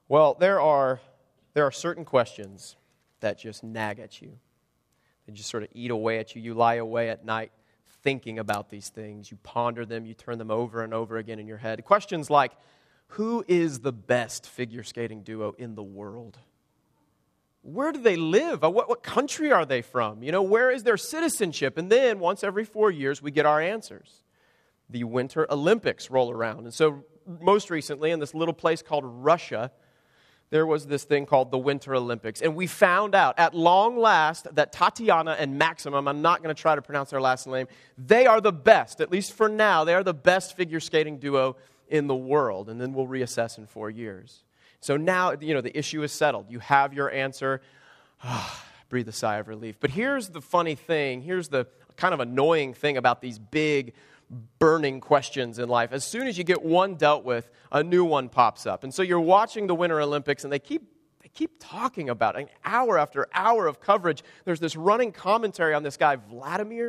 Well, there are certain questions that just nag at you. They just sort of eat away at you. You lie away at night thinking about these things. You ponder them. You turn them over and over again in your head. Questions like, who is the best figure skating duo in the world? Where do they live? What country are they from? Where is their citizenship? And then once every 4 years, we get our answers. The Winter Olympics roll around. And so most recently, in this little place called Russia, there was this thing called the Winter Olympics. And we found out at long last that Tatiana and Maximum, I'm not going to try to pronounce their last name, they are the best, at least for now, they are the best figure skating duo in the world. And then we'll reassess in 4 years. So now, the issue is settled. You have your answer. Breathe a sigh of relief. But here's the funny thing. Here's the kind of annoying thing about these big, burning questions in life. As soon as you get one dealt with, a new one pops up. And so you're watching the Winter Olympics, and they keep talking about it. Hour after hour of coverage, there's this running commentary on this guy, Vladimir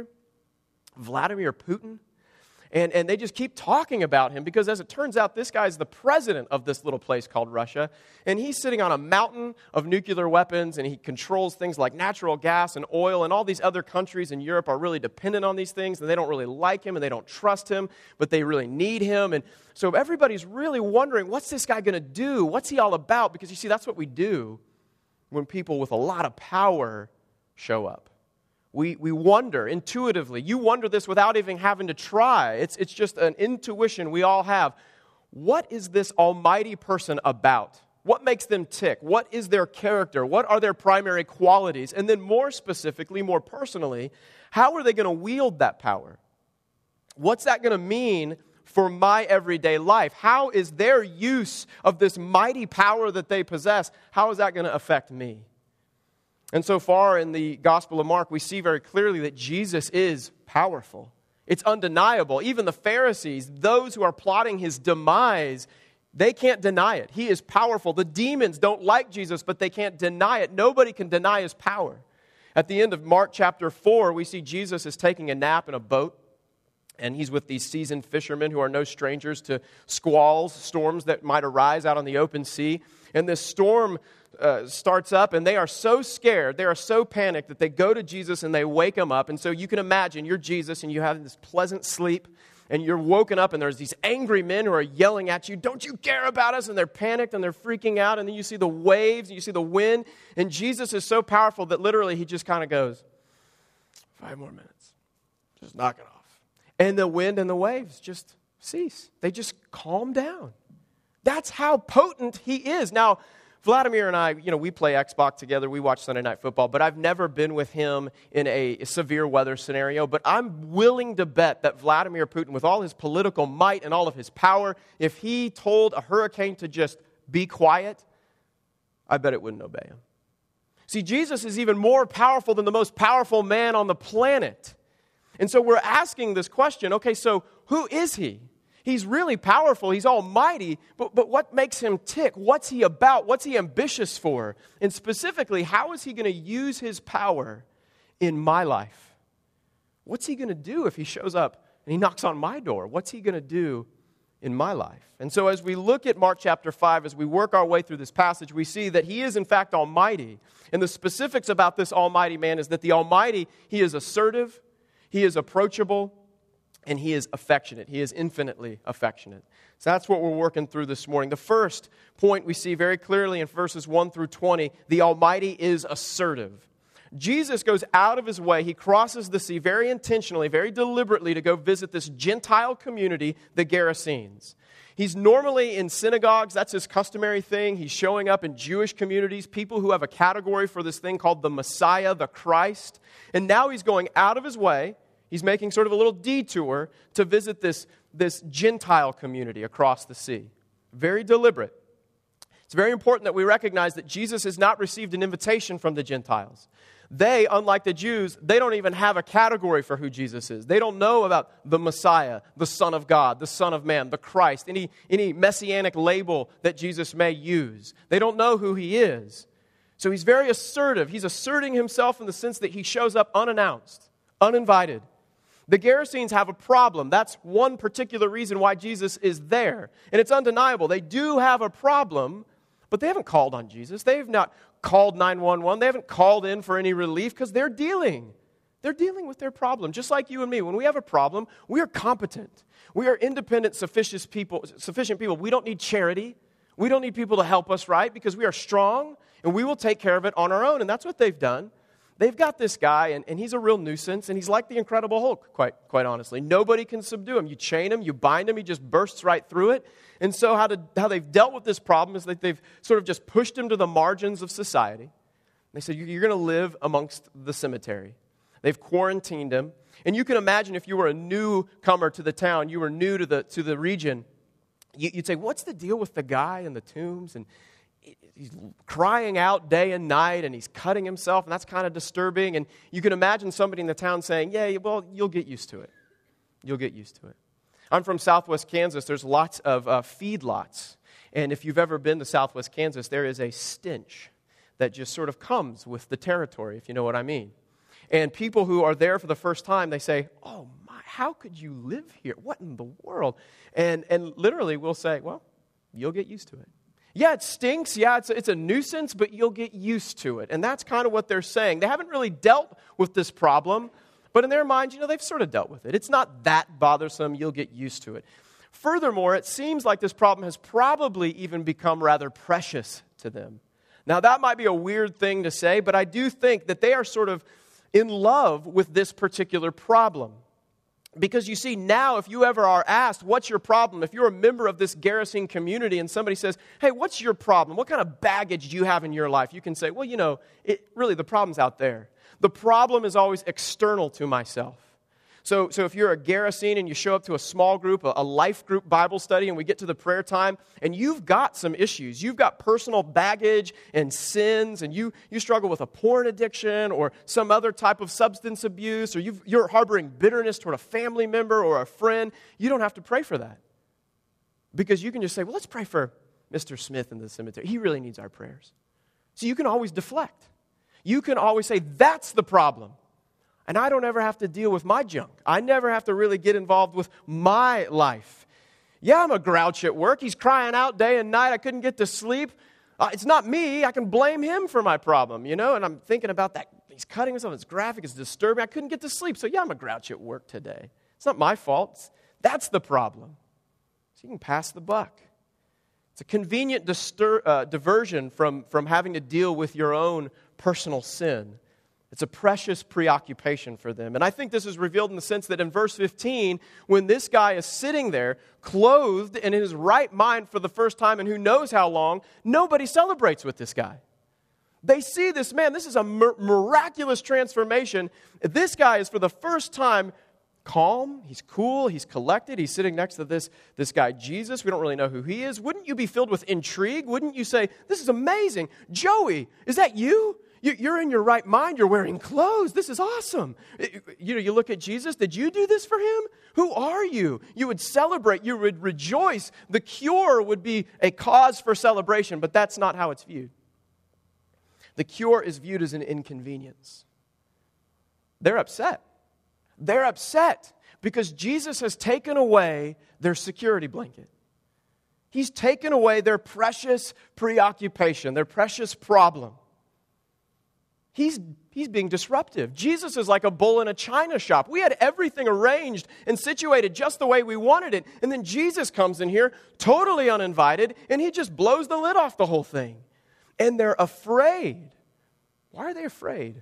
Putin. And they just keep talking about him because, as it turns out, this guy's the president of this little place called Russia. And he's sitting on a mountain of nuclear weapons, and he controls things like natural gas and oil. And all these other countries in Europe are really dependent on these things, and they don't really like him, and they don't trust him, but they really need him. And so everybody's really wondering, what's this guy going to do? What's he all about? Because, you see, that's what we do when people with a lot of power show up. We wonder intuitively. You wonder this without even having to try. It's just an intuition we all have. What is this almighty person about? What makes them tick? What is their character? What are their primary qualities? And then more specifically, more personally, how are they going to wield that power? What's that going to mean for my everyday life? How is their use of this mighty power that they possess, how is that going to affect me? And so far in the Gospel of Mark, we see very clearly that Jesus is powerful. It's undeniable. Even the Pharisees, those who are plotting his demise, they can't deny it. He is powerful. The demons don't like Jesus, but they can't deny it. Nobody can deny his power. At the end of Mark chapter 4, we see Jesus is taking a nap in a boat, and he's with these seasoned fishermen who are no strangers to squalls, storms that might arise out on the open sea. And this storm starts up, and they are so scared, they are so panicked that they go to Jesus and they wake him up. And so you can imagine you're Jesus and you have this pleasant sleep, and you're woken up and there's these angry men who are yelling at you, "Don't you care about us?" And they're panicked and they're freaking out. And then you see the waves and you see the wind. And Jesus is so powerful that literally he just kind of goes, 5 more minutes. Just knock it off. And the wind and the waves just cease. They just calm down. That's how potent he is. Now, Vladimir and I, we play Xbox together. We watch Sunday Night Football, but I've never been with him in a severe weather scenario. But I'm willing to bet that Vladimir Putin, with all his political might and all of his power, if he told a hurricane to just be quiet, I bet it wouldn't obey him. See, Jesus is even more powerful than the most powerful man on the planet. And so we're asking this question, okay, so who is he? He's really powerful. He's almighty. But what makes him tick? What's he about? What's he ambitious for? And specifically, how is he going to use his power in my life? What's he going to do if he shows up and he knocks on my door? What's he going to do in my life? And so as we look at Mark chapter 5, as we work our way through this passage, we see that he is in fact almighty. And the specifics about this almighty man is that the almighty, he is assertive, he is approachable, and he is affectionate. He is infinitely affectionate. So that's what we're working through this morning. The first point we see very clearly in verses 1 through 20, the Almighty is assertive. Jesus goes out of his way. He crosses the sea very intentionally, very deliberately to go visit this Gentile community, the Gerasenes. He's normally in synagogues. That's his customary thing. He's showing up in Jewish communities, people who have a category for this thing called the Messiah, the Christ. And now he's going out of his way. He's making sort of a little detour to visit this Gentile community across the sea. Very deliberate. It's very important that we recognize that Jesus has not received an invitation from the Gentiles. They, unlike the Jews, they don't even have a category for who Jesus is. They don't know about the Messiah, the Son of God, the Son of Man, the Christ, any messianic label that Jesus may use. They don't know who he is. So he's very assertive. He's asserting himself in the sense that he shows up unannounced, uninvited. The Gerasenes have a problem. That's one particular reason why Jesus is there. And it's undeniable. They do have a problem But they haven't called on Jesus. They have not called 911. They haven't called in for any relief because they're dealing. They're dealing with their problem, just like you and me. When we have a problem, we are competent. We are independent, sufficient people. We don't need charity. We don't need people to help us, right? Because we are strong, and we will take care of it on our own. And that's what they've done. They've got this guy, and he's a real nuisance, and he's like the Incredible Hulk, quite honestly. Nobody can subdue him. You chain him, you bind him, he just bursts right through it. And so how they've dealt with this problem is that they've sort of just pushed him to the margins of society. They said, you're going to live amongst the cemetery. They've quarantined him. And you can imagine if you were a newcomer to the town, you were new to the region, you'd say, what's the deal with the guy in the tombs? And he's crying out day and night, and he's cutting himself, and that's kind of disturbing. And you can imagine somebody in the town saying, yeah, well, you'll get used to it. You'll get used to it. I'm from Southwest Kansas. There's lots of feedlots. And if you've ever been to Southwest Kansas, there is a stench that just sort of comes with the territory, if you know what I mean. And people who are there for the first time, they say, oh my, how could you live here? What in the world? And literally we'll say, well, you'll get used to it. Yeah, it stinks. Yeah, it's a nuisance, but you'll get used to it. And that's kind of what they're saying. They haven't really dealt with this problem, but in their minds, they've sort of dealt with it. It's not that bothersome. You'll get used to it. Furthermore, it seems like this problem has probably even become rather precious to them. Now, that might be a weird thing to say, but I do think that they are sort of in love with this particular problem. Because you see, now if you ever are asked, what's your problem? If you're a member of this Gerasene community and somebody says, hey, what's your problem? What kind of baggage do you have in your life? You can say, well, really the problem's out there. The problem is always external to myself. So if you're a Gerasene and you show up to a small group, a life group Bible study, and we get to the prayer time, and you've got some issues. You've got personal baggage and sins, and you struggle with a porn addiction or some other type of substance abuse, or you're harboring bitterness toward a family member or a friend. You don't have to pray for that. Because you can just say, well, let's pray for Mr. Smith in the cemetery. He really needs our prayers. So you can always deflect. You can always say, that's the problem. And I don't ever have to deal with my junk. I never have to really get involved with my life. Yeah, I'm a grouch at work. He's crying out day and night. I couldn't get to sleep. It's not me. I can blame him for my problem, And I'm thinking about that. He's cutting himself. It's graphic. It's disturbing. I couldn't get to sleep. So yeah, I'm a grouch at work today. It's not my fault. That's the problem. So you can pass the buck. It's a convenient diversion from having to deal with your own personal sin. It's a precious preoccupation for them. And I think this is revealed in the sense that in verse 15, when this guy is sitting there, clothed and in his right mind for the first time, and who knows how long, nobody celebrates with this guy. They see this man. This is a miraculous transformation. This guy is for the first time calm. He's cool. He's collected. He's sitting next to this guy, Jesus. We don't really know who he is. Wouldn't you be filled with intrigue? Wouldn't you say, this is amazing. Joey, is that you? You're in your right mind. You're wearing clothes. This is awesome. You look at Jesus. Did you do this for him? Who are you? You would celebrate. You would rejoice. The cure would be a cause for celebration, but that's not how it's viewed. The cure is viewed as an inconvenience. They're upset. They're upset because Jesus has taken away their security blanket. He's taken away their precious preoccupation, their precious problem. He's being disruptive. Jesus is like a bull in a china shop. We had everything arranged and situated just the way we wanted it. And then Jesus comes in here totally uninvited, and he just blows the lid off the whole thing. And they're afraid. Why are they afraid?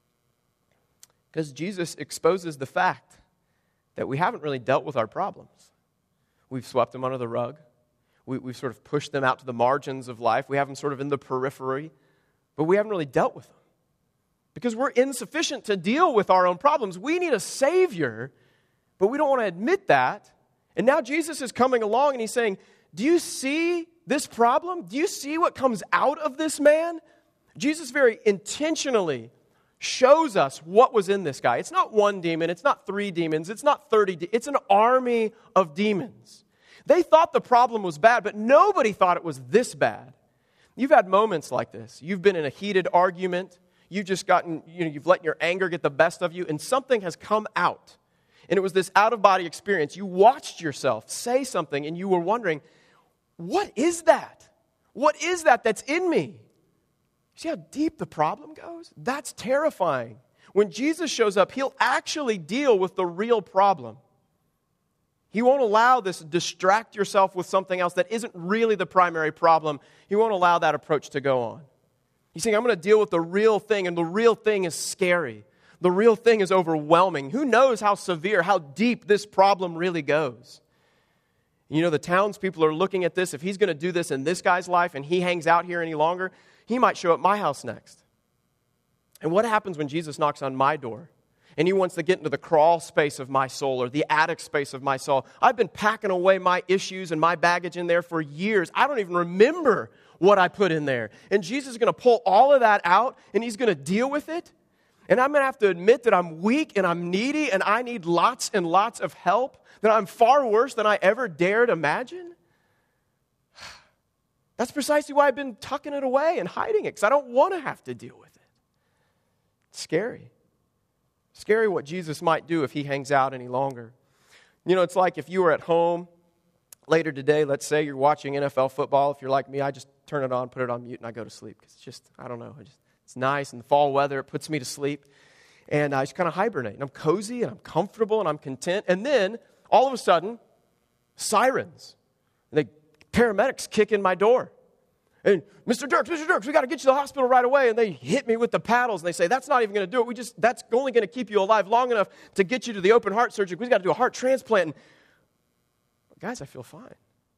Because Jesus exposes the fact that we haven't really dealt with our problems. We've swept them under the rug. We've sort of pushed them out to the margins of life. We have them sort of in the periphery, but we haven't really dealt with them. Because we're insufficient to deal with our own problems. We need a Savior, but we don't want to admit that. And now Jesus is coming along and he's saying, do you see this problem? Do you see what comes out of this man? Jesus very intentionally shows us what was in this guy. It's not one demon. It's not 3 demons. It's not 30. It's an army of demons. They thought the problem was bad, but nobody thought it was this bad. You've had moments like this. You've been in a heated argument. You've just you've let your anger get the best of you, and something has come out. And it was this out-of-body experience. You watched yourself say something, and you were wondering, what is that? What is that that's in me? See how deep the problem goes? That's terrifying. When Jesus shows up, he'll actually deal with the real problem. He won't allow this distract yourself with something else that isn't really the primary problem. He won't allow that approach to go on. He's saying, I'm going to deal with the real thing, and the real thing is scary. The real thing is overwhelming. Who knows how severe, how deep this problem really goes? You know, the townspeople are looking at this. If he's going to do this in this guy's life and he hangs out here any longer, he might show up at my house next. And what happens when Jesus knocks on my door and he wants to get into the crawl space of my soul or the attic space of my soul? I've been packing away my issues and my baggage in there for years. I don't even remember what I put in there. And Jesus is going to pull all of that out and he's going to deal with it. And I'm going to have to admit that I'm weak and I'm needy and I need lots and lots of help, that I'm far worse than I ever dared imagine. That's precisely why I've been tucking it away and hiding it, because I don't want to have to deal with it. It's scary. Scary what Jesus might do if he hangs out any longer. You know, it's like if you were at home later today, let's say you're watching NFL football. If you're like me, I just turn it on, put it on mute, and I go to sleep. Because it's just, I don't know, it's nice. In the fall weather, it puts me to sleep. And I just kind of hibernate. And I'm cozy, and I'm comfortable, and I'm content. And then, all of a sudden, sirens. And paramedics kick in my door. And, Mr. Dirks, we got to get you to the hospital right away. And they hit me with the paddles. And they say, that's not even going to do it. That's only going to keep you alive long enough to get you to the open heart surgery. We've got to do a heart transplant. And, guys, I feel fine.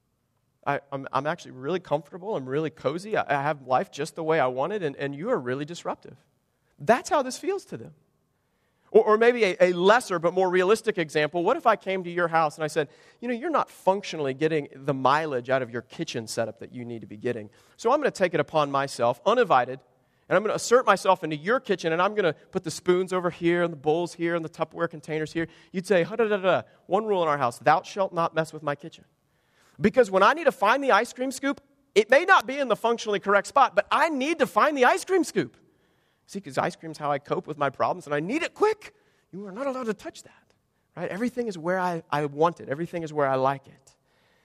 I'm actually really comfortable. I'm really cozy. I have life just the way I want it. And you are really disruptive. That's how this feels to them. Or maybe a lesser but more realistic example. What if I came to your house and I said, you know, you're not functionally getting the mileage out of your kitchen setup that you need to be getting. So I'm going to take it upon myself, uninvited, and I'm going to assert myself into your kitchen, and I'm going to put the spoons over here and the bowls here and the Tupperware containers here. You'd say, one rule in our house, thou shalt not mess with my kitchen. Because when I need to find the ice cream scoop, it may not be in the functionally correct spot, but I need to find the ice cream scoop. See, because ice cream is how I cope with my problems, and I need it quick. You are not allowed to touch that, right? Everything is where I want it. Everything is where I like it.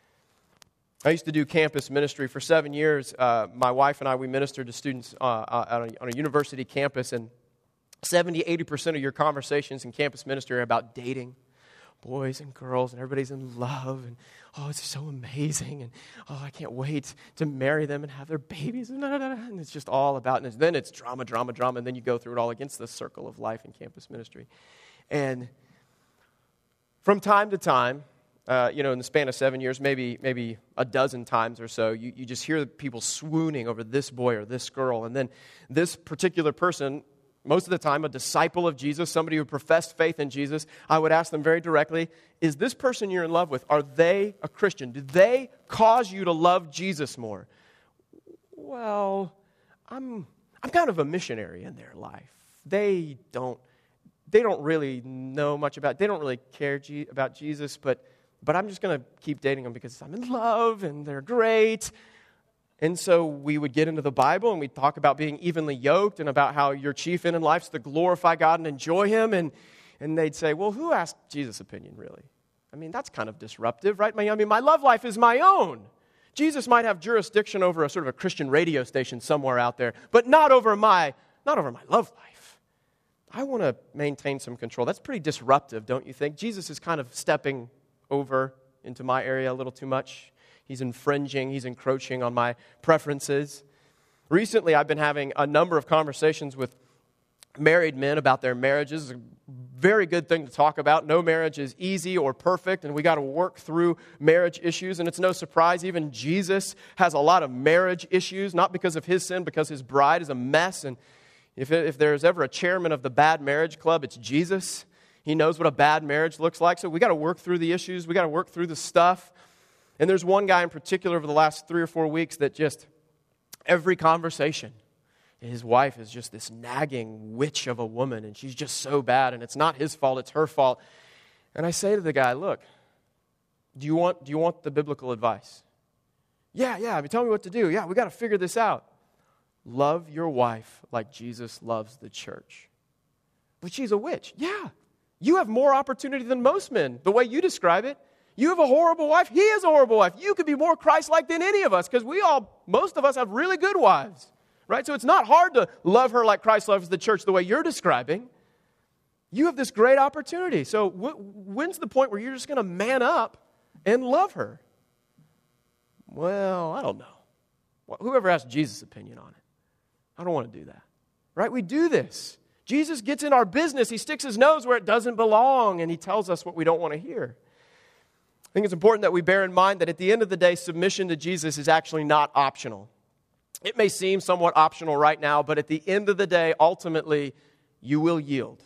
I used to do campus ministry for 7 years. My wife and I, we ministered to students on a university campus, and 70-80% of your conversations in campus ministry are about dating. Boys and girls, and everybody's in love, and oh, it's so amazing, and oh, I can't wait to marry them and have their babies, and it's just all about, and then it's drama, and then you go through it all against the circle of life in campus ministry. And from time to time, in the span of 7 years, maybe a dozen times or so, you just hear people swooning over this boy or this girl, and then this particular person, most of the time, a disciple of Jesus, somebody who professed faith in Jesus, I would ask them very directly, is this person you're in love with, are they a Christian? Do they cause you to love Jesus more? Well, I'm kind of a missionary in their life. They don't really know much about, they don't really care about Jesus, but I'm just going to keep dating them because I'm in love and they're great. And so we would get into the Bible and we'd talk about being evenly yoked and about how your chief end in life is to glorify God and enjoy Him. And they'd say, well, who asked Jesus' opinion, really? I mean, that's kind of disruptive, right? I mean, my love life is my own. Jesus might have jurisdiction over a sort of a Christian radio station somewhere out there, but not over my love life. I want to maintain some control. That's pretty disruptive, don't you think? Jesus is kind of stepping over into my area a little too much. He's infringing, he's encroaching on my preferences. Recently, I've been having a number of conversations with married men about their marriages. It's a very good thing to talk about. No marriage is easy or perfect, and we got to work through marriage issues. And it's no surprise, even Jesus has a lot of marriage issues, not because of his sin, because his bride is a mess. And if there's ever a chairman of the bad marriage club, it's Jesus. He knows what a bad marriage looks like. So we got to work through the issues. We got to work through the stuff. And there's one guy in particular over the last 3 or 4 weeks that just, every conversation, his wife is just this nagging witch of a woman, and she's just so bad, and it's not his fault, it's her fault. And I say to the guy, look, do you want the biblical advice? Yeah, I mean, tell me what to do. Yeah, we got to figure this out. Love your wife like Jesus loves the church. But she's a witch. Yeah, you have more opportunity than most men, the way you describe it. You have a horrible wife. He has a horrible wife. You could be more Christ-like than any of us because most of us have really good wives, right? So it's not hard to love her like Christ loves the church the way you're describing. You have this great opportunity. So when's the point where you're just going to man up and love her? Well, I don't know. Whoever asked Jesus' opinion on it. I don't want to do that. Right? We do this. Jesus gets in our business. He sticks his nose where it doesn't belong, and he tells us what we don't want to hear. I think it's important that we bear in mind that at the end of the day, submission to Jesus is actually not optional. It may seem somewhat optional right now, but at the end of the day, ultimately, you will yield.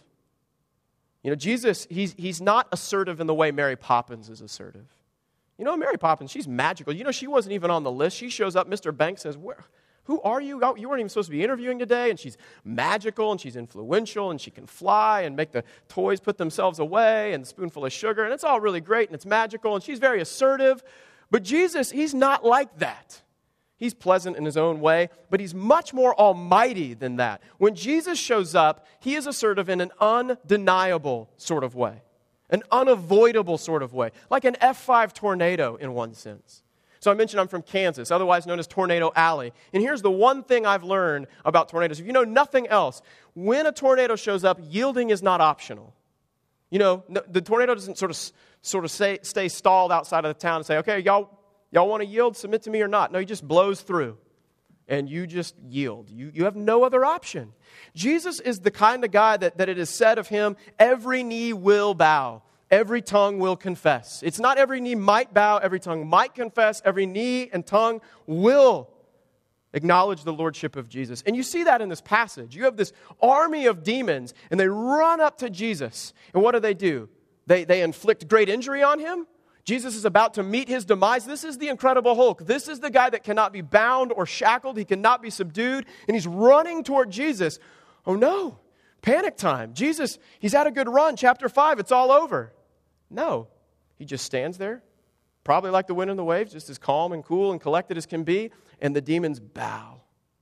You know, Jesus, he's not assertive in the way Mary Poppins is assertive. You know, Mary Poppins, she's magical. You know, she wasn't even on the list. She shows up, Mr. Banks says, who are you? You weren't even supposed to be interviewing today. And she's magical, and she's influential, and she can fly and make the toys put themselves away, and a spoonful of sugar. And it's all really great, and it's magical, and she's very assertive. But Jesus, he's not like that. He's pleasant in his own way, but he's much more almighty than that. When Jesus shows up, he is assertive in an undeniable sort of way, an unavoidable sort of way, like an F5 tornado in one sense. So I mentioned I'm from Kansas, otherwise known as Tornado Alley. And here's the one thing I've learned about tornadoes. If you know nothing else, when a tornado shows up, yielding is not optional. You know, the tornado doesn't sort of stay stalled outside of the town and say, okay, y'all want to yield, submit to me or not? No, he just blows through, and you just yield. You have no other option. Jesus is the kind of guy that it is said of him, every knee will bow, every tongue will confess. It's not every knee might bow, every tongue might confess, every knee and tongue will acknowledge the lordship of Jesus. And you see that in this passage. You have this army of demons, and they run up to Jesus. And what do? They inflict great injury on him. Jesus is about to meet his demise. This is the Incredible Hulk. This is the guy that cannot be bound or shackled. He cannot be subdued. And he's running toward Jesus. Oh no, panic time. Jesus, he's had a good run. Chapter 5, it's all over. No, he just stands there, probably like the wind and the waves, just as calm and cool and collected as can be. And the demons bow.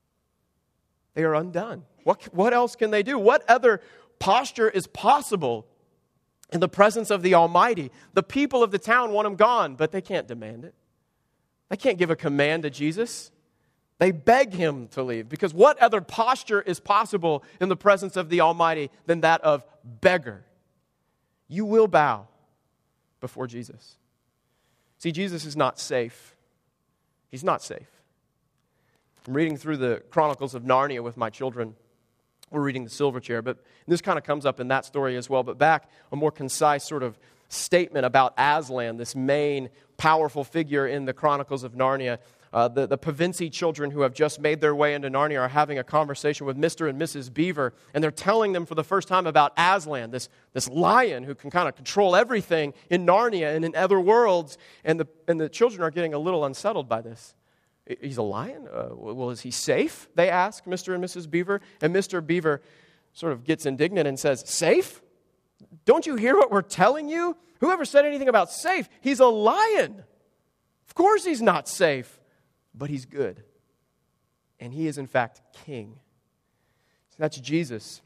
They are undone. What else can they do? What other posture is possible in the presence of the Almighty? The people of the town want him gone, but they can't demand it. They can't give a command to Jesus. They beg him to leave, because what other posture is possible in the presence of the Almighty than that of beggar? You will bow before Jesus. See, Jesus is not safe. He's not safe. I'm reading through the Chronicles of Narnia with my children. We're reading the Silver Chair, but this kind of comes up in that story as well. But back, a more concise sort of statement about Aslan, this main powerful figure in the Chronicles of Narnia. The Pevensie children who have just made their way into Narnia are having a conversation with Mr. and Mrs. Beaver, and they're telling them for the first time about Aslan, this lion who can kind of control everything in Narnia and in other worlds, and the children are getting a little unsettled by this. He's a lion? Well, is he safe? They ask Mr. and Mrs. Beaver. And Mr. Beaver sort of gets indignant and says, safe? Don't you hear what we're telling you? Whoever said anything about safe? He's a lion. Of course he's not safe, but he's good. And he is, in fact, king. So that's Jesus.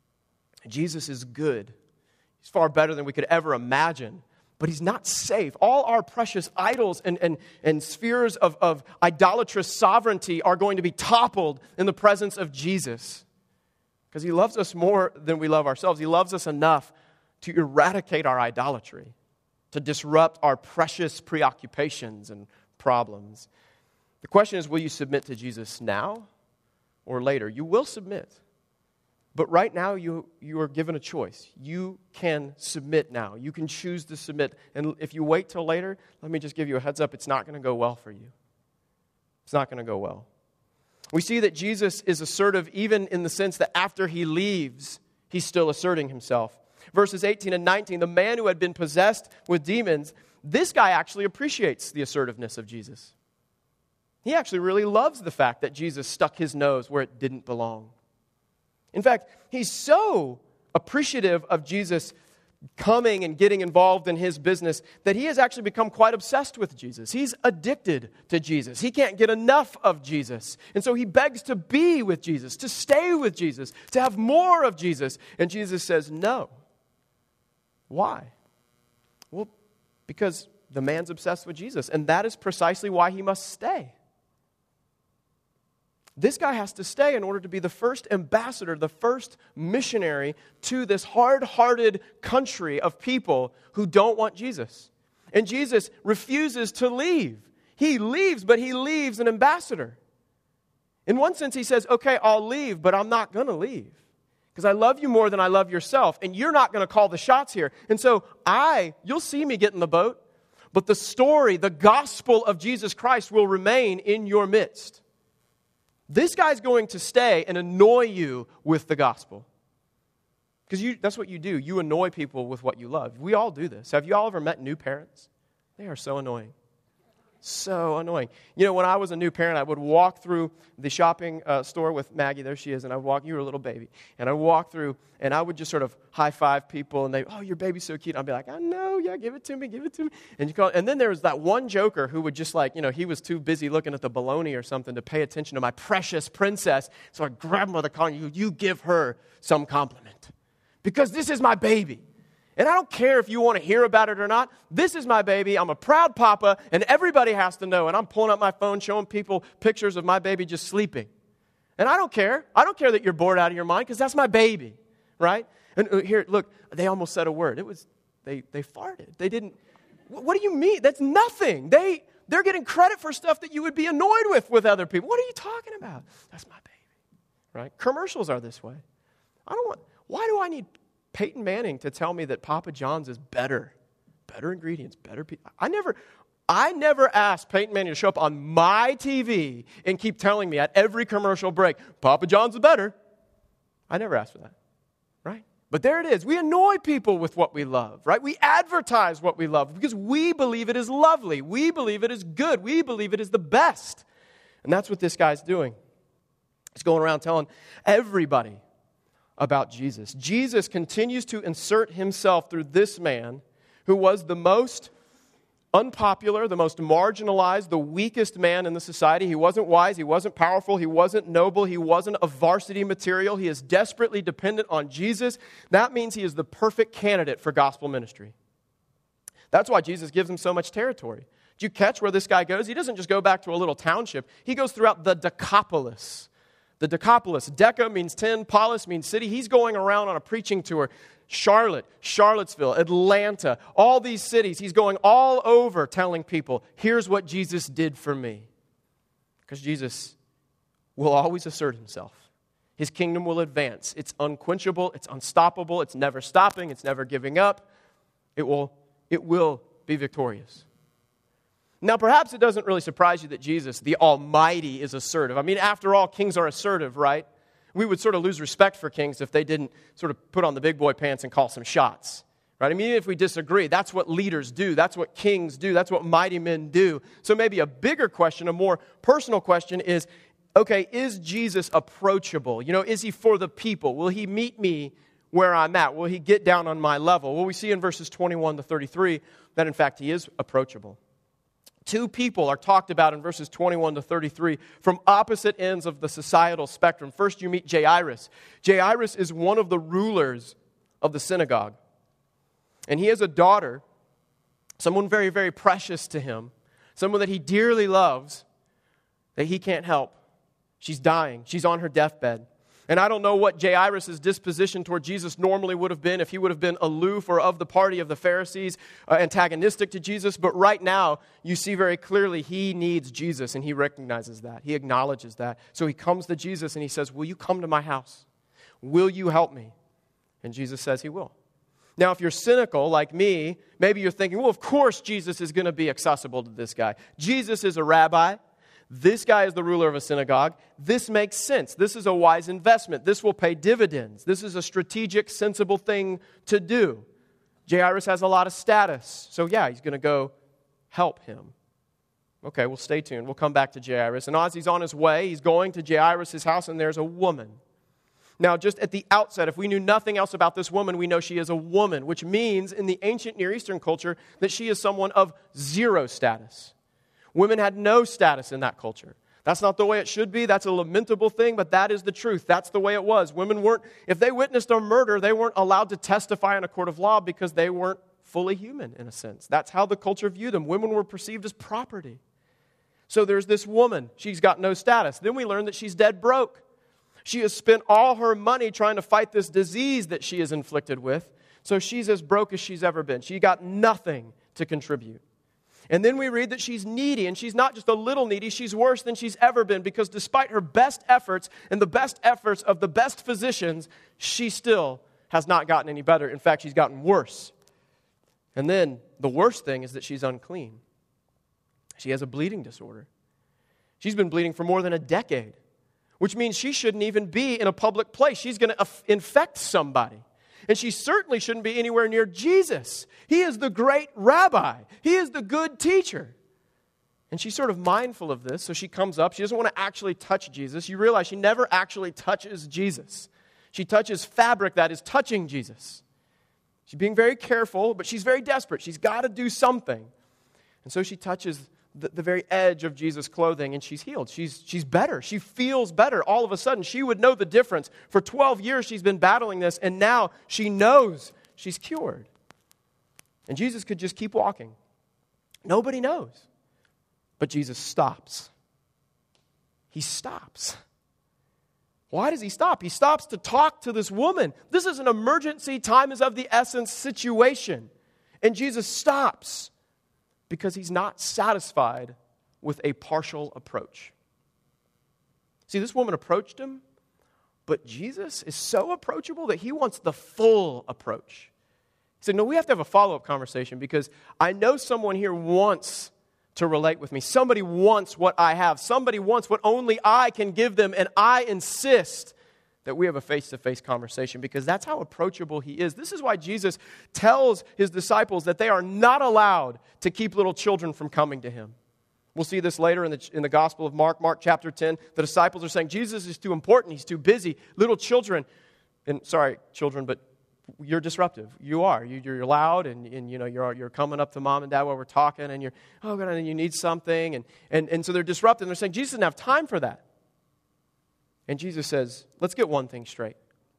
Jesus is good. He's far better than we could ever imagine. But he's not safe. All our precious idols and spheres of idolatrous sovereignty are going to be toppled in the presence of Jesus. Because he loves us more than we love ourselves. He loves us enough to eradicate our idolatry, to disrupt our precious preoccupations and problems. The question is, will you submit to Jesus now or later? You will submit. But right now, you are given a choice. You can submit now. You can choose to submit. And if you wait till later, let me just give you a heads up. It's not going to go well for you. It's not going to go well. We see that Jesus is assertive even in the sense that after he leaves, he's still asserting himself. Verses 18 and 19, the man who had been possessed with demons, this guy actually appreciates the assertiveness of Jesus. He actually really loves the fact that Jesus stuck his nose where it didn't belong. In fact, he's so appreciative of Jesus coming and getting involved in his business that he has actually become quite obsessed with Jesus. He's addicted to Jesus. He can't get enough of Jesus. And so he begs to be with Jesus, to stay with Jesus, to have more of Jesus. And Jesus says, no. Why? Well, because the man's obsessed with Jesus, and that is precisely why he must stay. This guy has to stay in order to be the first ambassador, the first missionary to this hard-hearted country of people who don't want Jesus. And Jesus refuses to leave. He leaves, but he leaves an ambassador. In one sense, he says, okay, I'll leave, but I'm not going to leave. Because I love you more than I love yourself, and you're not going to call the shots here. And so you'll see me get in the boat, but the story, the gospel of Jesus Christ will remain in your midst. This guy's going to stay and annoy you with the gospel. Because that's what you do. You annoy people with what you love. We all do this. Have you all ever met new parents? They are so annoying. So annoying. You know, when I was a new parent, I would walk through the shopping store with Maggie. There she is. And you were a little baby. And I would walk through, and I would just sort of high-five people. And oh, your baby's so cute. I'd be like, I know, yeah, give it to me. And then there was that one joker who would just he was too busy looking at the bologna or something to pay attention to my precious princess. So I'd grab him by the collar, and you give her some compliment. Because this is my baby. And I don't care if you want to hear about it or not. This is my baby. I'm a proud papa, and everybody has to know. And I'm pulling up my phone, showing people pictures of my baby just sleeping. And I don't care. I don't care that you're bored out of your mind, because that's my baby, right? And here, look, they almost said a word. It was, they farted. They didn't. What do you mean? That's nothing. They're getting credit for stuff that you would be annoyed with other people. What are you talking about? That's my baby, right? Commercials are this way. Why do I need Peyton Manning to tell me that Papa John's is better ingredients, better people? I never asked Peyton Manning to show up on my TV and keep telling me at every commercial break, Papa John's is better. I never asked for that, right? But there it is. We annoy people with what we love, right? We advertise what we love because we believe it is lovely. We believe it is good. We believe it is the best. And that's what this guy's doing. He's going around telling everybody about Jesus. Jesus continues to insert himself through this man who was the most unpopular, the most marginalized, the weakest man in the society. He wasn't wise, he wasn't powerful, he wasn't noble, he wasn't a varsity material. He is desperately dependent on Jesus. That means he is the perfect candidate for gospel ministry. That's why Jesus gives him so much territory. Did you catch where this guy goes? He doesn't just go back to a little township. He goes throughout the Decapolis. The Decapolis. Deca means 10, polis means city. He's going around on a preaching tour. Charlotte, Charlottesville, Atlanta, all these cities. He's going all over telling people, here's what Jesus did for me. Because Jesus will always assert himself. His kingdom will advance. It's unquenchable. It's unstoppable. It's never stopping. It's never giving up. It will be victorious. Now, perhaps it doesn't really surprise you that Jesus, the Almighty, is assertive. I mean, after all, kings are assertive, right? We would sort of lose respect for kings if they didn't sort of put on the big boy pants and call some shots, right? I mean, even if we disagree, that's what leaders do. That's what kings do. That's what mighty men do. So maybe a bigger question, a more personal question is, okay, is Jesus approachable? You know, is he for the people? Will he meet me where I'm at? Will he get down on my level? Well, we see in verses 21 to 33 that, in fact, he is approachable. Two people are talked about in verses 21 to 33 from opposite ends of the societal spectrum. First, you meet Jairus. Jairus is one of the rulers of the synagogue. And he has a daughter, someone very, very precious to him, someone that he dearly loves, that he can't help. She's dying. She's on her deathbed. And I don't know what Jairus' disposition toward Jesus normally would have been, if he would have been aloof or of the party of the Pharisees, antagonistic to Jesus. But right now, you see very clearly he needs Jesus, and he recognizes that. He acknowledges that. So he comes to Jesus and he says, will you come to my house? Will you help me? And Jesus says he will. Now, if you're cynical like me, maybe you're thinking, well, of course Jesus is going to be accessible to this guy. Jesus is a rabbi. This guy is the ruler of a synagogue. This makes sense. This is a wise investment. This will pay dividends. This is a strategic, sensible thing to do. Jairus has a lot of status. So yeah, he's going to go help him. Okay, well, stay tuned. We'll come back to Jairus. And as he's on his way, he's going to Jairus' house, and there's a woman. Now, just at the outset, if we knew nothing else about this woman, we know she is a woman, which means in the ancient Near Eastern culture that she is someone of zero status. Women had no status in that culture. That's not the way it should be. That's a lamentable thing, but that is the truth. That's the way it was. Women weren't, if they witnessed a murder, they weren't allowed to testify in a court of law because they weren't fully human in a sense. That's how the culture viewed them. Women were perceived as property. So there's this woman. She's got no status. Then we learn that she's dead broke. She has spent all her money trying to fight this disease that she is inflicted with. So she's as broke as she's ever been. She got nothing to contribute. And then we read that she's needy, and she's not just a little needy, she's worse than she's ever been, because despite her best efforts and the best efforts of the best physicians, she still has not gotten any better. In fact, she's gotten worse. And then the worst thing is that she's unclean. She has a bleeding disorder. She's been bleeding for more than a decade, which means she shouldn't even be in a public place. She's going to infect somebody. And she certainly shouldn't be anywhere near Jesus. He is the great rabbi. He is the good teacher. And she's sort of mindful of this, so she comes up. She doesn't want to actually touch Jesus. You realize she never actually touches Jesus. She touches fabric that is touching Jesus. She's being very careful, but she's very desperate. She's got to do something. And so she touches the very edge of Jesus' clothing, and she's healed. She's better. She feels better. All of a sudden, she would know the difference. For 12 years, she's been battling this, and now she knows she's cured. And Jesus could just keep walking. Nobody knows. But Jesus stops. He stops. Why does he stop? He stops to talk to this woman. This is an emergency, time is of the essence situation. And Jesus stops because he's not satisfied with a partial approach. See, this woman approached him, but Jesus is so approachable that he wants the full approach. He said, no, we have to have a follow-up conversation because I know someone here wants to relate with me. Somebody wants what I have. Somebody wants what only I can give them, and I insist that we have a face-to-face conversation because that's how approachable he is. This is why Jesus tells his disciples that they are not allowed to keep little children from coming to him. We'll see this later in the Gospel of Mark, Mark chapter 10. The disciples are saying, Jesus is too important, he's too busy. Little children, and sorry, children, but you're disruptive. You are. You're loud, and you know you're coming up to mom and dad while we're talking, and you're, oh God, and you need something, and so they're disruptive. And they're saying, Jesus didn't have time for that. And Jesus says, let's get one thing straight.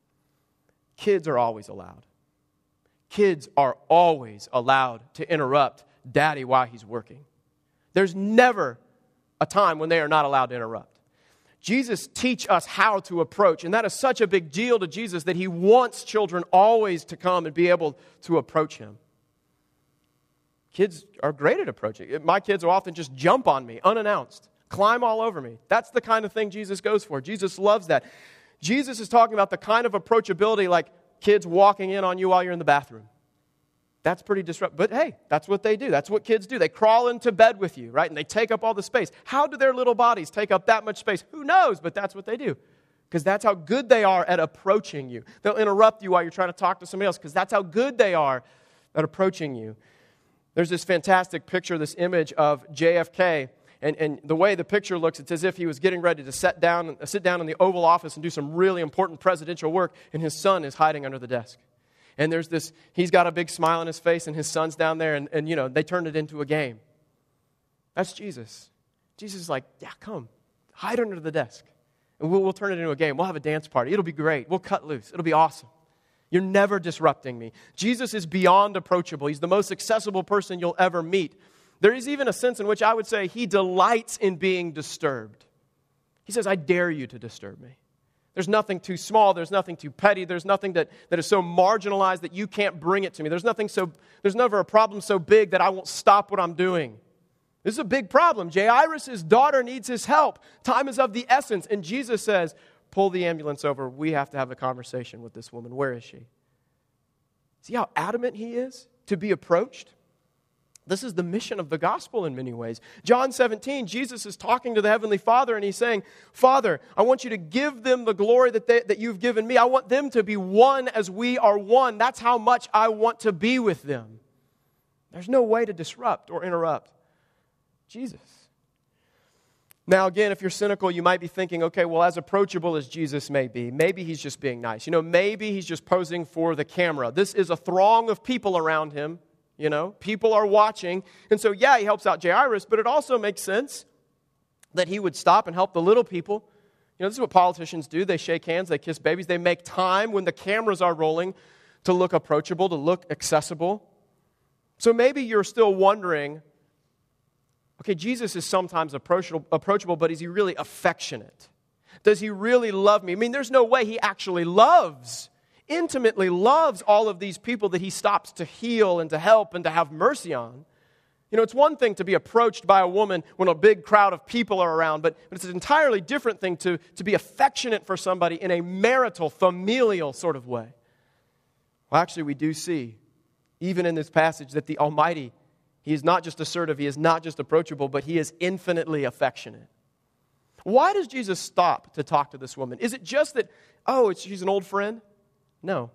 Kids are always allowed. Kids are always allowed to interrupt daddy while he's working. There's never a time when they are not allowed to interrupt. Jesus teach us how to approach, and that is such a big deal to Jesus that he wants children always to come and be able to approach him. Kids are great at approaching. My kids will often just jump on me unannounced. Climb all over me. That's the kind of thing Jesus goes for. Jesus loves that. Jesus is talking about the kind of approachability like kids walking in on you while you're in the bathroom. That's pretty disruptive. But hey, that's what they do. That's what kids do. They crawl into bed with you, right? And they take up all the space. How do their little bodies take up that much space? Who knows? But that's what they do. Because that's how good they are at approaching you. They'll interrupt you while you're trying to talk to somebody else because that's how good they are at approaching you. There's this fantastic picture, this image of JFK. And the way the picture looks, it's as if he was getting ready to sit down in the Oval Office and do some really important presidential work, and his son is hiding under the desk. And there's this, he's got a big smile on his face, and his son's down there, and you know, they turned it into a game. That's Jesus. Jesus is like, yeah, come, hide under the desk, and we'll turn it into a game. We'll have a dance party. It'll be great. We'll cut loose. It'll be awesome. You're never disrupting me. Jesus is beyond approachable. He's the most accessible person you'll ever meet. There is even a sense in which I would say he delights in being disturbed. He says, I dare you to disturb me. There's nothing too small. There's nothing too petty. There's nothing that is so marginalized that you can't bring it to me. There's never a problem so big that I won't stop what I'm doing. This is a big problem. Jairus' daughter needs his help. Time is of the essence. And Jesus says, pull the ambulance over. We have to have a conversation with this woman. Where is she? See how adamant he is to be approached? This is the mission of the gospel in many ways. John 17, Jesus is talking to the Heavenly Father, and he's saying, Father, I want you to give them the glory that you've given me. I want them to be one as we are one. That's how much I want to be with them. There's no way to disrupt or interrupt Jesus. Now, again, if you're cynical, you might be thinking, okay, well, as approachable as Jesus may be, maybe he's just being nice. You know, maybe he's just posing for the camera. This is a throng of people around him. You know, people are watching. And so, yeah, he helps out Jairus, but it also makes sense that he would stop and help the little people. You know, this is what politicians do. They shake hands, they kiss babies. They make time when the cameras are rolling to look approachable, to look accessible. So maybe you're still wondering, okay, Jesus is sometimes approachable, but is he really affectionate? Does he really love me? I mean, there's no way he actually intimately loves all of these people that he stops to heal and to help and to have mercy on. You know, it's one thing to be approached by a woman when a big crowd of people are around, but it's an entirely different thing to be affectionate for somebody in a marital, familial sort of way. Well, actually, we do see, even in this passage, that the Almighty, he is not just assertive, he is not just approachable, but he is infinitely affectionate. Why does Jesus stop to talk to this woman? Is it just that, she's an old friend? No.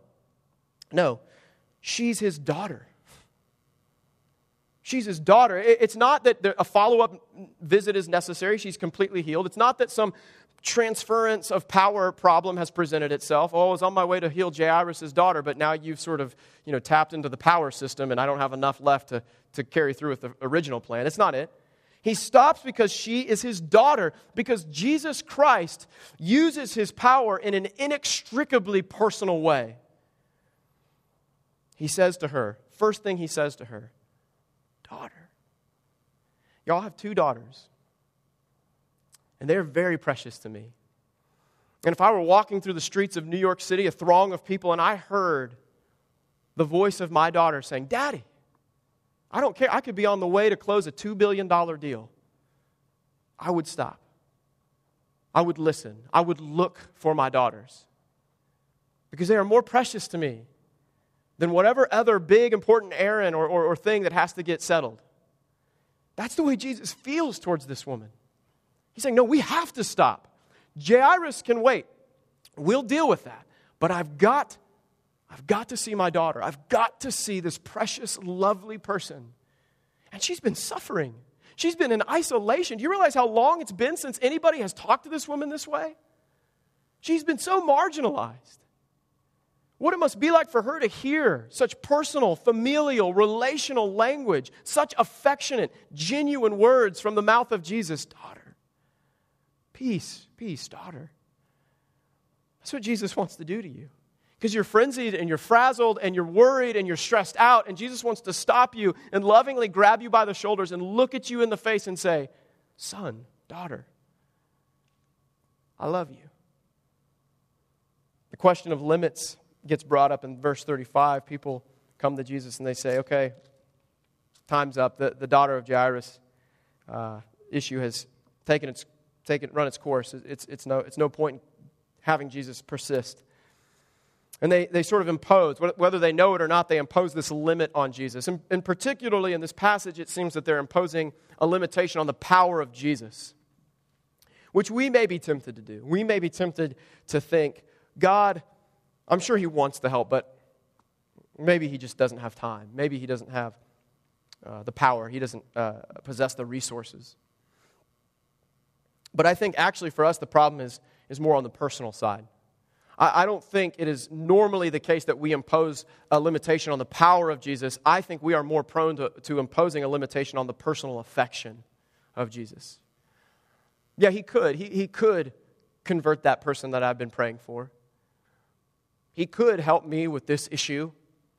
She's his daughter. She's his daughter. It's not that a follow-up visit is necessary. She's completely healed. It's not that some transference of power problem has presented itself. I was on my way to heal Jairus' daughter, but now you've sort of, tapped into the power system and I don't have enough left to carry through with the original plan. It's not it. He stops because she is his daughter, because Jesus Christ uses his power in an inextricably personal way. He says to her, first thing he says to her, daughter. Y'all have 2 daughters, and they're very precious to me. And if I were walking through the streets of New York City, a throng of people, and I heard the voice of my daughter saying, Daddy, I don't care. I could be on the way to close a $2 billion deal. I would stop. I would listen. I would look for my daughters because they are more precious to me than whatever other big, important errand or thing that has to get settled. That's the way Jesus feels towards this woman. He's saying, no, we have to stop. Jairus can wait. We'll deal with that. But I've got to see my daughter. I've got to see this precious, lovely person. And she's been suffering. She's been in isolation. Do you realize how long it's been since anybody has talked to this woman this way? She's been so marginalized. What it must be like for her to hear such personal, familial, relational language, such affectionate, genuine words from the mouth of Jesus. Daughter, peace, daughter. That's what Jesus wants to do to you. Because you're frenzied and you're frazzled and you're worried and you're stressed out, and Jesus wants to stop you and lovingly grab you by the shoulders and look at you in the face and say, son, daughter, I love you. The question of limits gets brought up in verse 35. People come to Jesus and they say, okay, time's up. The daughter of Jairus issue has run its course. It's no point in having Jesus persist. And they sort of impose, whether they know it or not, they impose this limit on Jesus. And particularly in this passage, it seems that they're imposing a limitation on the power of Jesus, which we may be tempted to do. We may be tempted to think, God, I'm sure he wants the help, but maybe he just doesn't have time. Maybe he doesn't have the power. He doesn't possess the resources. But I think actually for us the problem is more on the personal side. I don't think it is normally the case that we impose a limitation on the power of Jesus. I think we are more prone to imposing a limitation on the personal affection of Jesus. Yeah, he could. He could convert that person that I've been praying for. He could help me with this issue,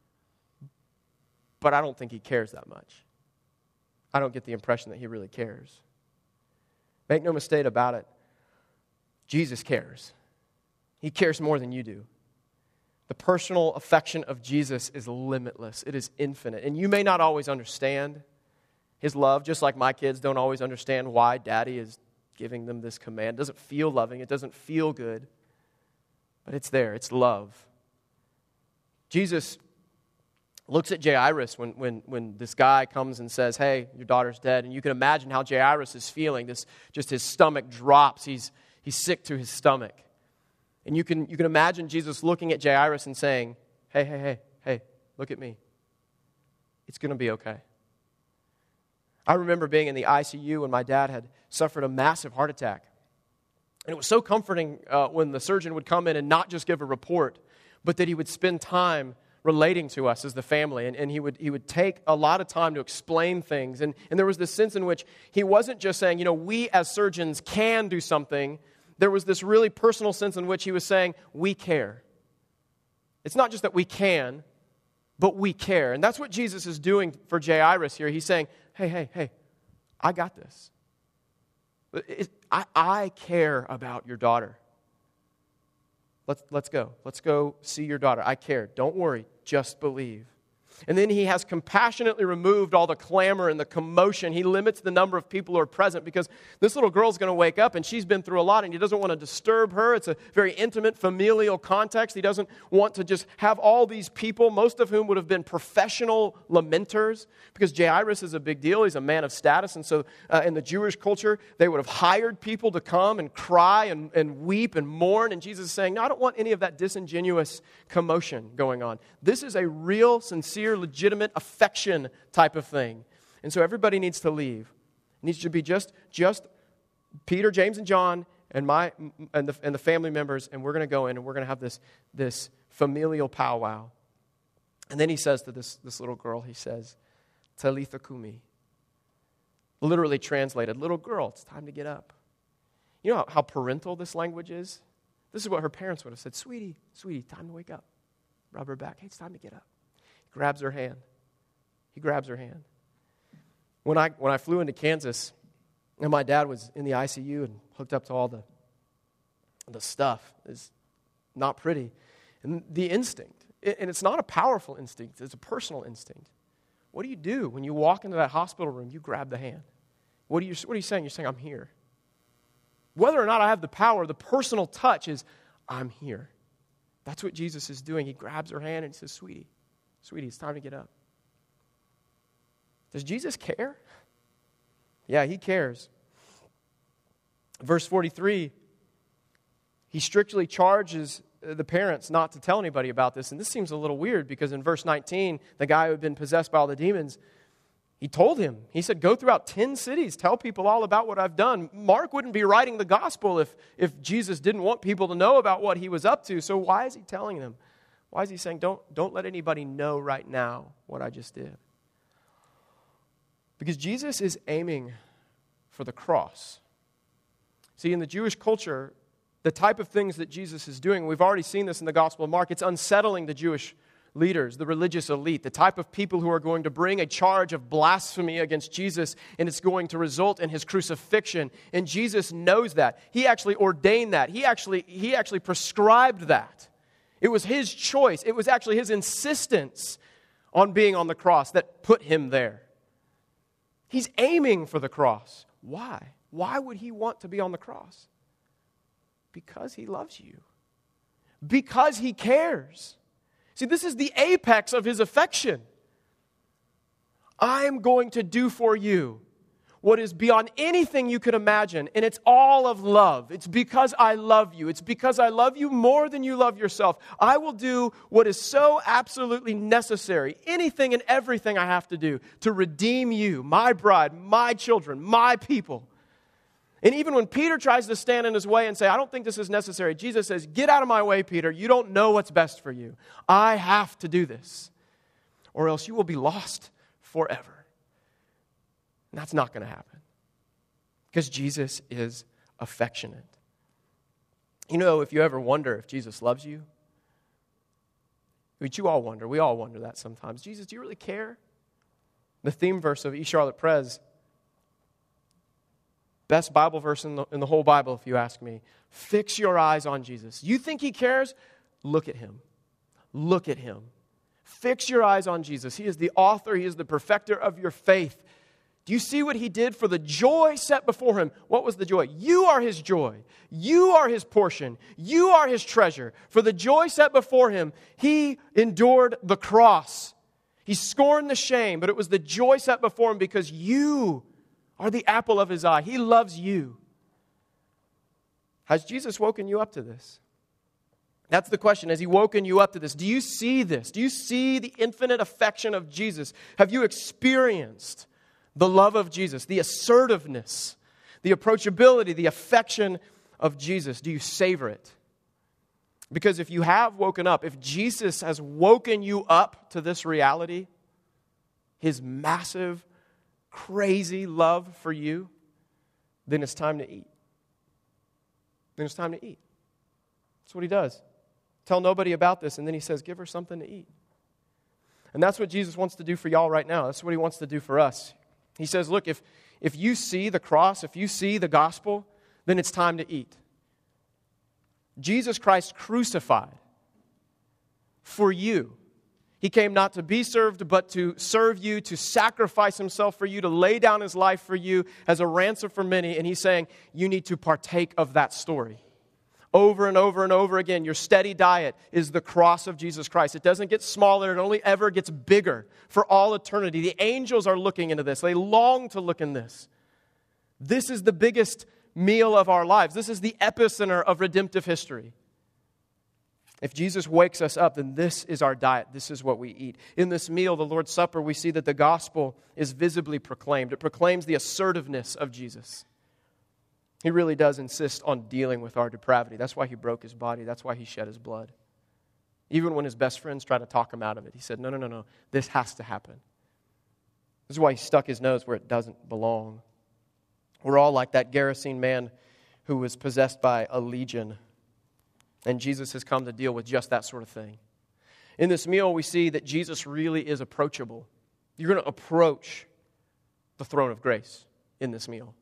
but I don't think he cares that much. I don't get the impression that he really cares. Make no mistake about it, Jesus cares. He cares more than you do. The personal affection of Jesus is limitless. It is infinite. And you may not always understand his love, just like my kids don't always understand why Daddy is giving them this command. It doesn't feel loving. It doesn't feel good. But it's there. It's love. Jesus looks at Jairus when this guy comes and says, hey, your daughter's dead. And you can imagine how Jairus is feeling. Just his stomach drops. He's sick to his stomach. And you can imagine Jesus looking at Jairus and saying, hey, look at me. It's going to be okay. I remember being in the ICU when my dad had suffered a massive heart attack. And it was so comforting when the surgeon would come in and not just give a report, but that he would spend time relating to us as the family. And he would take a lot of time to explain things. And there was this sense in which he wasn't just saying, we as surgeons can do something. There was this really personal sense in which he was saying, we care. It's not just that we can, but we care. And that's what Jesus is doing for Jairus here. He's saying, hey, I got this. I care about your daughter. Let's go. Let's go see your daughter. I care. Don't worry. Just believe. And then he has compassionately removed all the clamor and the commotion. He limits the number of people who are present because this little girl's going to wake up and she's been through a lot and he doesn't want to disturb her. It's a very intimate familial context. He doesn't want to just have all these people, most of whom would have been professional lamenters, because Jairus is a big deal. He's a man of status. And so in the Jewish culture, they would have hired people to come and cry and weep and mourn. And Jesus is saying, no, I don't want any of that disingenuous commotion going on. This is a real, sincere, legitimate affection type of thing. And so everybody needs to leave. It needs to be just Peter, James, and John and the family members, and we're going to go in and we're going to have this familial powwow. And then he says to this little girl, he says, Talitha Kumi. Literally translated, little girl, it's time to get up. You know how parental this language is? This is what her parents would have said, sweetie, time to wake up. Rub her back. Hey, it's time to get up. Grabs her hand. He grabs her hand. When I flew into Kansas, and my dad was in the ICU and hooked up to all the stuff, is not pretty. And the instinct, and it's not a powerful instinct, it's a personal instinct. What do you do when you walk into that hospital room? You grab the hand. What are you saying? You're saying, I'm here. Whether or not I have the power, the personal touch is, I'm here. That's what Jesus is doing. He grabs her hand and he says, Sweetie, it's time to get up. Does Jesus care? Yeah, he cares. Verse 43, he strictly charges the parents not to tell anybody about this. And this seems a little weird because in verse 19, the guy who had been possessed by all the demons, he told him, he said, go throughout 10 cities, tell people all about what I've done. Mark wouldn't be writing the gospel if Jesus didn't want people to know about what he was up to. So why is he telling them? Why is he saying, don't let anybody know right now what I just did? Because Jesus is aiming for the cross. See, in the Jewish culture, the type of things that Jesus is doing, we've already seen this in the Gospel of Mark, it's unsettling the Jewish leaders, the religious elite, the type of people who are going to bring a charge of blasphemy against Jesus, and it's going to result in his crucifixion. And Jesus knows that. He actually ordained that. He actually prescribed that. It was his choice. It was actually his insistence on being on the cross that put him there. He's aiming for the cross. Why? Why would he want to be on the cross? Because he loves you. Because he cares. See, this is the apex of his affection. I'm going to do for you what is beyond anything you could imagine, and it's all of love. It's because I love you. It's because I love you more than you love yourself. I will do what is so absolutely necessary, anything and everything I have to do to redeem you, my bride, my children, my people. And even when Peter tries to stand in his way and say, I don't think this is necessary, Jesus says, get out of my way, Peter. You don't know what's best for you. I have to do this, or else you will be lost forever. And that's not going to happen because Jesus is affectionate. You know, if you ever wonder if Jesus loves you, which you all wonder, we all wonder that sometimes. Jesus, do you really care? The theme verse of E. Charlotte Prez, best Bible verse in the whole Bible, if you ask me. Fix your eyes on Jesus. You think he cares? Look at him. Look at him. Fix your eyes on Jesus. He is the author. He is the perfecter of your faith. Do you see what he did for the joy set before him? What was the joy? You are his joy. You are his portion. You are his treasure. For the joy set before him, he endured the cross. He scorned the shame, but it was the joy set before him because you are the apple of his eye. He loves you. Has Jesus woken you up to this? That's the question. Has he woken you up to this? Do you see this? Do you see the infinite affection of Jesus? Have you experienced the love of Jesus, the assertiveness, the approachability, the affection of Jesus? Do you savor it? Because if you have woken up, if Jesus has woken you up to this reality, his massive, crazy love for you, then it's time to eat. Then it's time to eat. That's what he does. Tell nobody about this, and then he says, give her something to eat. And that's what Jesus wants to do for y'all right now. That's what he wants to do for us. He says, look, if you see the cross, if you see the gospel, then it's time to eat. Jesus Christ crucified for you. He came not to be served, but to serve you, to sacrifice himself for you, to lay down his life for you as a ransom for many. And he's saying, you need to partake of that story. Over and over and over again, your steady diet is the cross of Jesus Christ. It doesn't get smaller, it only ever gets bigger for all eternity. The angels are looking into this. They long to look in this. This is the biggest meal of our lives. This is the epicenter of redemptive history. If Jesus wakes us up, then this is our diet. This is what we eat. In this meal, the Lord's Supper, we see that the gospel is visibly proclaimed. It proclaims the assertiveness of Jesus. He really does insist on dealing with our depravity. That's why he broke his body. That's why he shed his blood. Even when his best friends tried to talk him out of it, he said, no, this has to happen. This is why he stuck his nose where it doesn't belong. We're all like that Gerasene man who was possessed by a legion. And Jesus has come to deal with just that sort of thing. In this meal, we see that Jesus really is approachable. You're going to approach the throne of grace in this meal.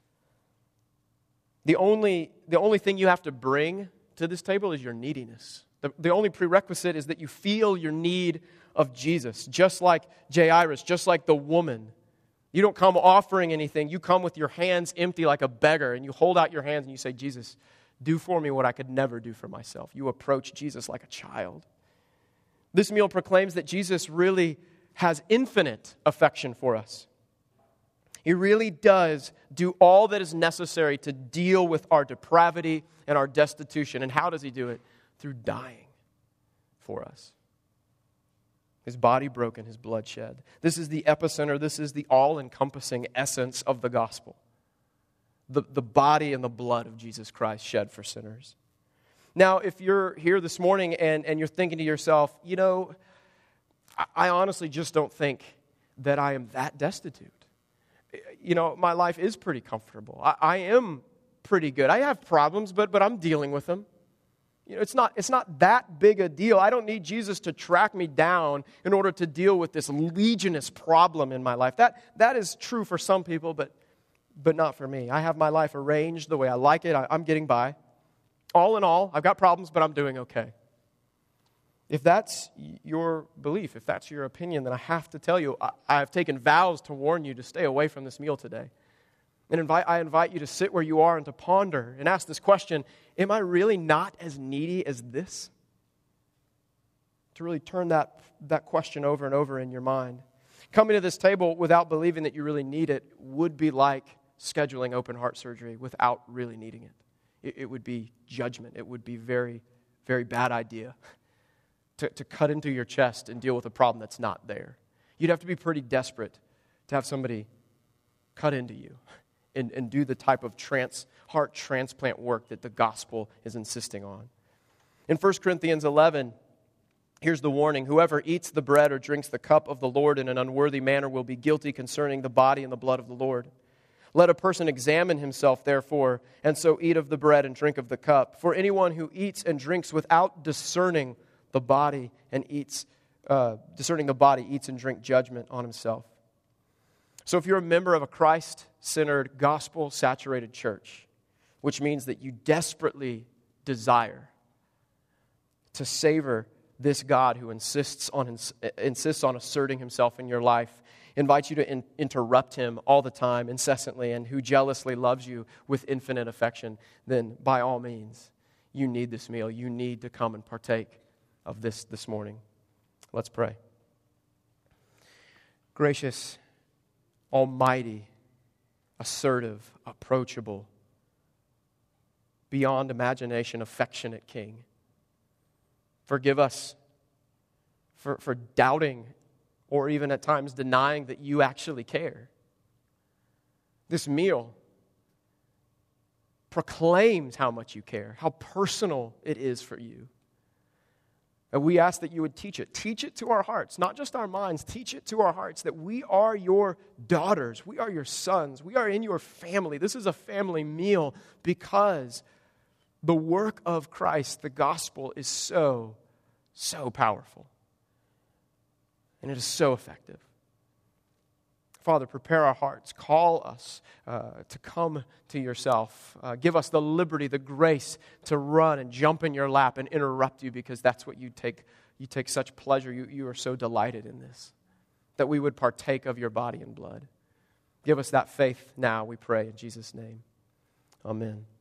The only thing you have to bring to this table is your neediness. The only prerequisite is that you feel your need of Jesus, just like Jairus, just like the woman. You don't come offering anything. You come with your hands empty like a beggar, and you hold out your hands and you say, Jesus, do for me what I could never do for myself. You approach Jesus like a child. This meal proclaims that Jesus really has infinite affection for us. He really does do all that is necessary to deal with our depravity and our destitution. And how does he do it? Through dying for us. His body broken, his blood shed. This is the epicenter, this is the all-encompassing essence of the gospel. The body and the blood of Jesus Christ shed for sinners. Now, if you're here this morning and you're thinking to yourself, I honestly just don't think that I am that destitute. My life is pretty comfortable. I am pretty good. I have problems, but I'm dealing with them. It's not that big a deal. I don't need Jesus to track me down in order to deal with this legionous problem in my life. That is true for some people, but not for me. I have my life arranged the way I like it. I'm getting by. All in all, I've got problems, but I'm doing okay. If that's your belief, if that's your opinion, then I have to tell you, I have taken vows to warn you to stay away from this meal today. And I invite you to sit where you are and to ponder and ask this question, am I really not as needy as this? To really turn that question over and over in your mind. Coming to this table without believing that you really need it would be like scheduling open heart surgery without really needing it. It would be judgment. It would be very, very bad idea to cut into your chest and deal with a problem that's not there. You'd have to be pretty desperate to have somebody cut into you and do the type of heart transplant work that the gospel is insisting on. In 1 Corinthians 11, here's the warning. Whoever eats the bread or drinks the cup of the Lord in an unworthy manner will be guilty concerning the body and the blood of the Lord. Let a person examine himself, therefore, and so eat of the bread and drink of the cup. For anyone who eats and drinks without discerning the body eats and drink judgment on himself. So if you're a member of a Christ-centered, gospel-saturated church, which means that you desperately desire to savor this God who insists on asserting himself in your life, invites you to interrupt him all the time, incessantly, and who jealously loves you with infinite affection, then by all means, you need this meal. You need to come and partake of this morning. Let's pray. Gracious, almighty, assertive, approachable, beyond imagination, affectionate King. Forgive us for doubting or even at times denying that you actually care. This meal proclaims how much you care, how personal it is for you. And we ask that you would teach it. Teach it to our hearts, not just our minds. Teach it to our hearts that we are your daughters. We are your sons. We are in your family. This is a family meal because the work of Christ, the gospel, is so, so powerful. And it is so effective. Father, prepare our hearts. Call us to come to yourself. Give us the liberty, the grace to run and jump in your lap and interrupt you, because that's what you take such pleasure. You are so delighted in this, that we would partake of your body and blood. Give us that faith now, we pray, in Jesus' name. Amen.